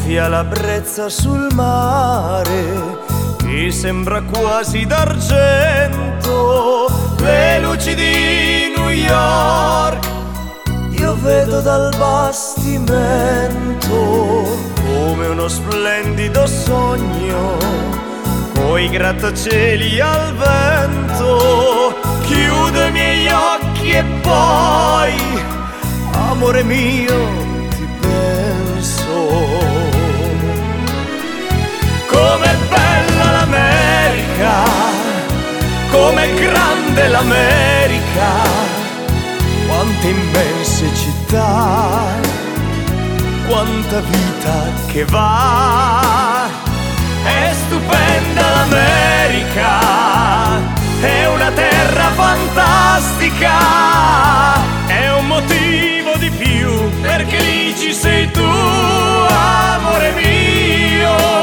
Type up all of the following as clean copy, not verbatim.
soffia la brezza sul mare che sembra quasi d'argento, le luci di New York io vedo dal bastimento come uno splendido sogno, coi grattacieli al vento. Chiudo i miei occhi e poi, amore mio, ti penso. Com'è bella l'America, com'è grande l'America, quante immense città, quanta vita che va. È stupenda l'America, è una terra fantastica, è un motivo di più perché lì ci sei tu, amore mio.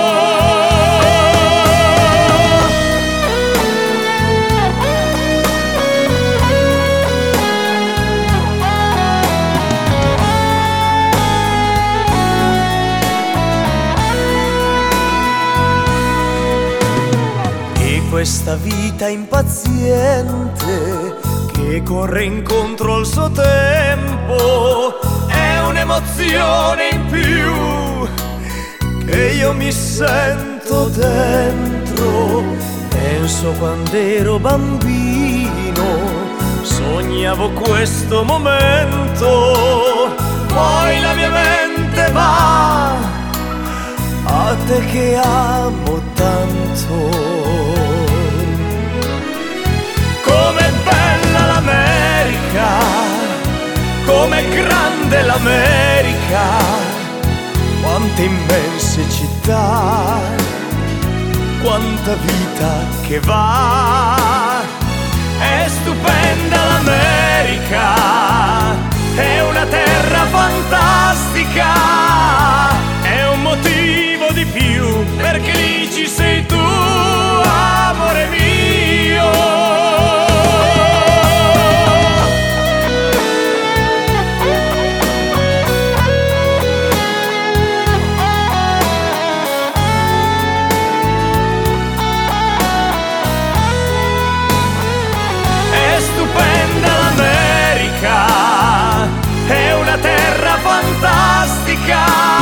Questa vita impaziente che corre incontro al suo tempo è un'emozione in più che io mi sento dentro. Penso quando ero bambino, sognavo questo momento, poi la mia mente va a te che amo tanto. Com'è bella l'America, com'è grande l'America, quante immense città, quanta vita che va. È stupenda l'America, è una terra fantastica, è un motivo di più perché lì ci sei tu, amore mio. È una terra fantastica,